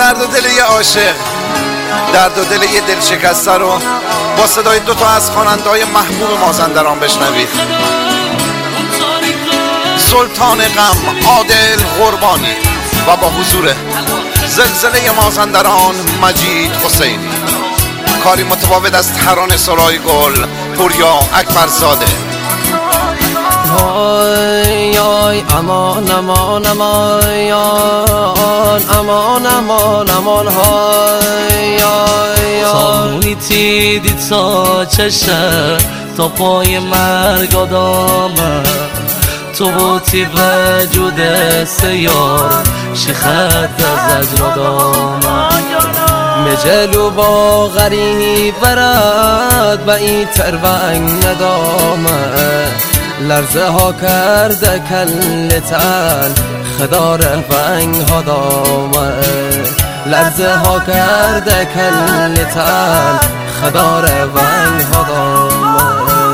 درد و دل یه عاشق، درد و دل یه دل شکسته رو با صدای دوتا از خواننده‌های محبوب مازندران بشنوید. سلطان غم عادل قربانی و با حضور زلزله مازندران مجید حسینی. کاری متفاوت از ترانه سرای گل پوریا اکبرزاده. های آی امان امان امان امان امان امان های آی سامونی تیدی تا چشه تا پای مرگ آدامه تو بوتی وجود سیار شیخت از اجرادامه مجلو با غریب برد و این ترونگ ندامه لرزه ها کرده کل تن خدا رونگ ها دامه لرزه ها کرده کل تن خدا رونگ ها دامه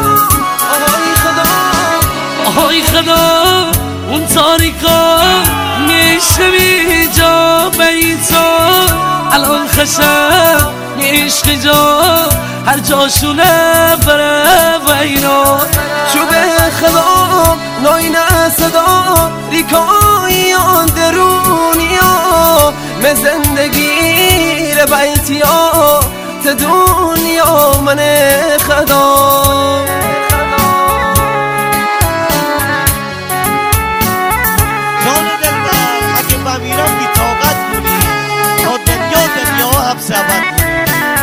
آهای خدا اون تاریکا میشنوی جا بیتا الان خشم میشق جا هر جاشونه بره و اینا شو به خدا ناینه صدا ریکایی آن درونیا من زندگی ر بیتیا ت دنیا من خدا جان دلبر اگه بمیرم بی طاقت کنی تا دنیا هم سبت کنی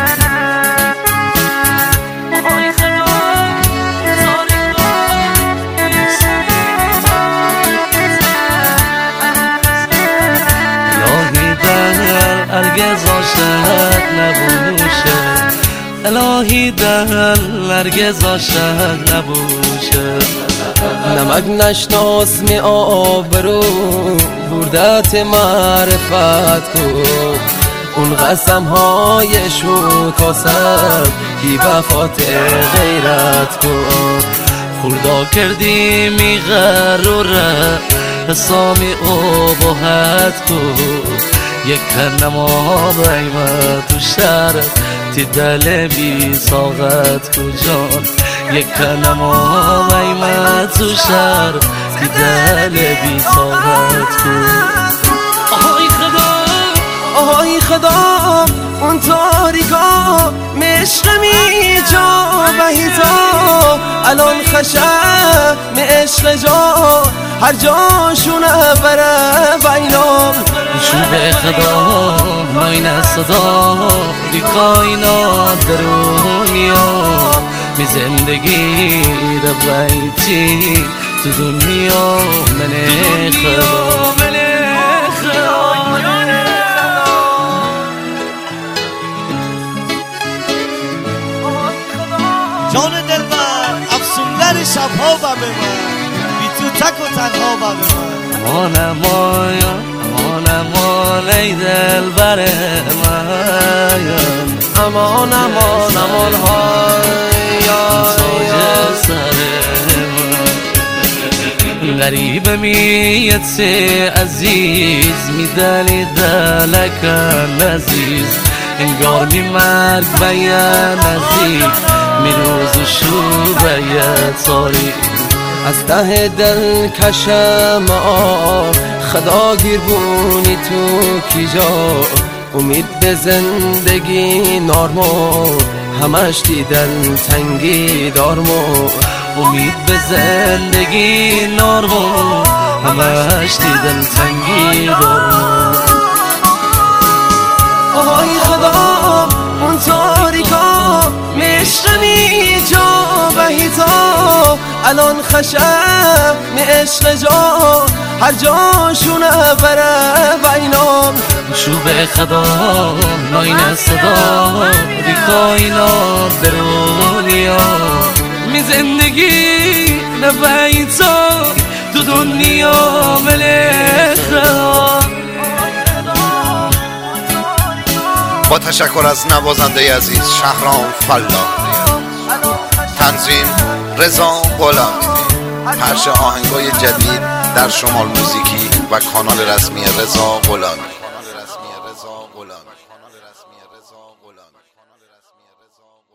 هرگز عاشق نبوشه الهی دل هرگز عاشق نبوشه نمک نشناس می آبرو بردت معرفت کو اون قسم های شو کاسم بی وفات غیرت کو خوردا کردی می غروره حسامی ابهت کو یک نما بیمه تو شهر تی دل بی ساغت کو جان یک نما بیمه تو شهر تی دل بی ساغت کو آهای خدا آهای خدا اون تاریکا مشق می جا بهیتا الان خشم می عشق جا هر جاشونه بره بینام شو به خدا ناینه صدا بی کائنات درونیا می زندگی رو بیتی تو دنیا من خدا جان دلبر افسونگر شبها و به من بی تو تک و تنها و به من امان امان ای دلبر من امان امان امان های ساج سر من غریب میت سی عزیز میدلی دلک نزیز انگار می مرگ بیان نزیز می روز شو بیت ساری از ته دل کشم خدا گیر بونی تو کی جا امید به زندگی نارمو همش دیدن تنگی دارمو امید به زندگی نارمو همش دیدن تنگی دارمو آهای خدا اون تاریکا مشرمی جا بهیتا الان خشم می عشق جا هر جاشونه بره بینام شو به خدا ناینه صدا بی کائنات درونیا می زندگی نبیتا تو دنیا ملخدا. با تشکر از نوازنده عزیز شهرام فلا، تنظیم رضا غلامی، پخش آهنگای جدید در شمال موزیکی و کانال رسمی رضا غلامی. رضا غلامی.